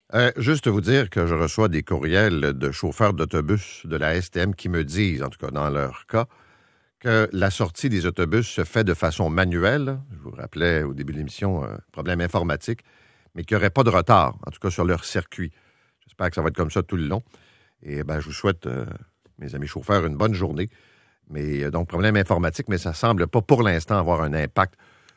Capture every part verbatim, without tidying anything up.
Euh, juste vous dire que je reçois des courriels de chauffeurs d'autobus de la S T M qui me disent, en tout cas dans leur cas, que la sortie des autobus se fait de façon manuelle. Je vous rappelais au début de l'émission, un problème informatique, mais qu'il n'y aurait pas de retard, en tout cas sur leur circuit. J'espère que ça va être comme ça tout le long. Et ben, je vous souhaite, euh, mes amis chauffeurs, une bonne journée. Mais euh, donc, problème informatique, mais ça ne semble pas pour l'instant avoir un impact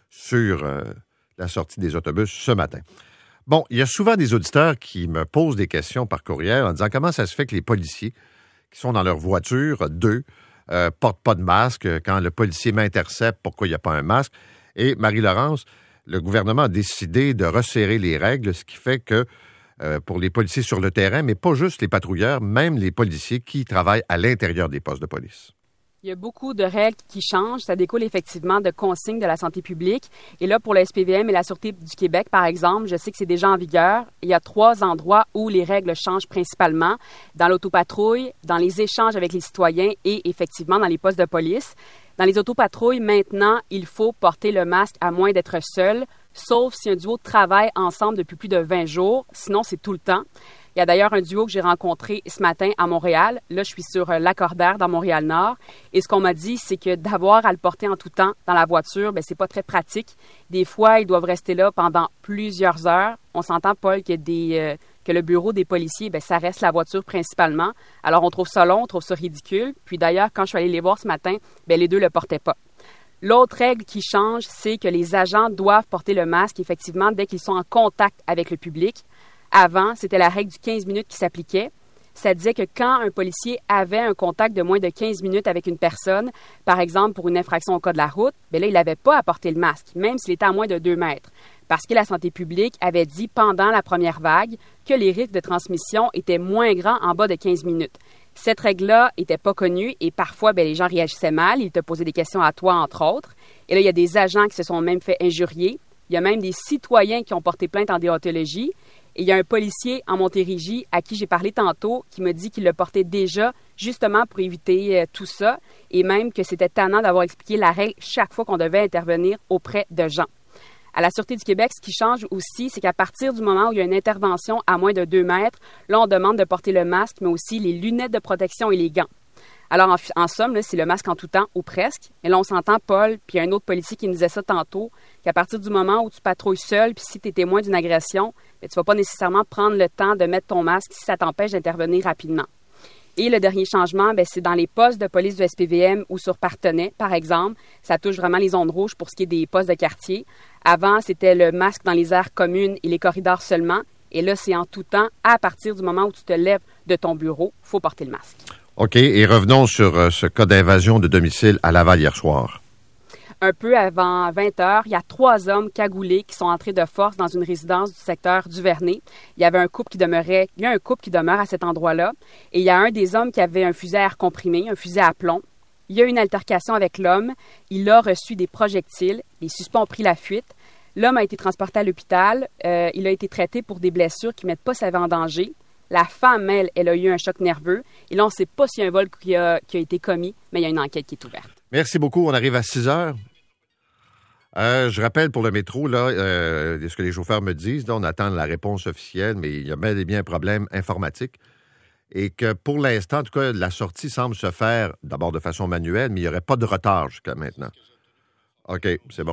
sur euh, la sortie des autobus ce matin. Bon, il y a souvent des auditeurs qui me posent des questions par courriel en disant comment ça se fait que les policiers qui sont dans leur voiture, deux, euh, portent pas de masque. Quand le policier m'intercepte, pourquoi il n'y a pas un masque? Et Marie-Laurence, le gouvernement a décidé de resserrer les règles, ce qui fait que euh, pour les policiers sur le terrain, mais pas juste les patrouilleurs, même les policiers qui travaillent à l'intérieur des postes de police. Il y a beaucoup de règles qui changent. Ça découle effectivement de consignes de la santé publique. Et là, pour le S P V M et la Sûreté du Québec, par exemple, je sais que c'est déjà en vigueur. Il y a trois endroits où les règles changent principalement. Dans l'autopatrouille, dans les échanges avec les citoyens et effectivement dans les postes de police. Dans les autopatrouilles, maintenant, il faut porter le masque à moins d'être seul, sauf si un duo travaille ensemble depuis plus de vingt jours. Sinon, c'est tout le temps. Il y a d'ailleurs un duo que j'ai rencontré ce matin à Montréal. Là, je suis sur Lacordaire dans Montréal-Nord. Et ce qu'on m'a dit, c'est que d'avoir à le porter en tout temps dans la voiture, bien, c'est pas très pratique. Des fois, ils doivent rester là pendant plusieurs heures. On s'entend, Paul, que, des, euh, que le bureau des policiers, bien, ça reste la voiture principalement. Alors, on trouve ça long, on trouve ça ridicule. Puis d'ailleurs, quand je suis allée les voir ce matin, bien, les deux le portaient pas. L'autre règle qui change, c'est que les agents doivent porter le masque, effectivement, dès qu'ils sont en contact avec le public. Avant, c'était la règle du quinze minutes qui s'appliquait. Ça disait que quand un policier avait un contact de moins de quinze minutes avec une personne, par exemple pour une infraction au code de la route, bien là, il n'avait pas à porter le masque, même s'il était à moins de deux mètres. Parce que la santé publique avait dit pendant la première vague que les risques de transmission étaient moins grands en bas de quinze minutes. Cette règle-là n'était pas connue et parfois, bien, les gens réagissaient mal. Ils te posaient des questions à toi, entre autres. Et là, il y a des agents qui se sont même fait injurier. Il y a même des citoyens qui ont porté plainte en déontologie. Et il y a un policier en Montérégie à qui j'ai parlé tantôt qui me dit qu'il le portait déjà justement pour éviter euh, tout ça et même que c'était tannant d'avoir expliqué la règle chaque fois qu'on devait intervenir auprès de gens. À la Sûreté du Québec, ce qui change aussi, c'est qu'à partir du moment où il y a une intervention à moins de deux mètres, là, on demande de porter le masque, mais aussi les lunettes de protection et les gants. Alors, en, en somme, là, c'est le masque en tout temps, ou presque. Et là, on s'entend, Paul, puis il y a un autre policier qui nous disait ça tantôt, qu'à partir du moment où tu patrouilles seul, puis si tu es témoin d'une agression, bien, tu ne vas pas nécessairement prendre le temps de mettre ton masque si ça t'empêche d'intervenir rapidement. Et le dernier changement, bien, c'est dans les postes de police du S P V M ou sur Partenay, par exemple. Ça touche vraiment les zones rouges pour ce qui est des postes de quartier. Avant, c'était le masque dans les aires communes et les corridors seulement. Et là, c'est en tout temps, à partir du moment où tu te lèves de ton bureau, il faut porter le masque. OK. Et revenons sur euh, ce cas d'invasion de domicile à Laval hier soir. Un peu avant vingt heures, il y a trois hommes cagoulés qui sont entrés de force dans une résidence du secteur du Vernet. Il y avait un couple qui demeurait, il y a un couple qui demeure à cet endroit-là. Et il y a un des hommes qui avait un fusil à air comprimé, un fusil à plomb. Il y a eu une altercation avec l'homme. Il a reçu des projectiles. Les suspects ont pris la fuite. L'homme a été transporté à l'hôpital. Euh, il a été traité pour des blessures qui ne mettent pas sa vie en danger. La femme, elle, elle a eu un choc nerveux. Et là, on ne sait pas s'il y a un vol qui a, qui a été commis, mais il y a une enquête qui est ouverte. Merci beaucoup. On arrive à six heures. Euh, je rappelle pour le métro, là, euh, ce que les chauffeurs me disent. Là, on attend la réponse officielle, mais il y a bel et bien un problème informatique. Et que pour l'instant, en tout cas, la sortie semble se faire d'abord de façon manuelle, mais il n'y aurait pas de retard jusqu'à maintenant. OK, c'est bon.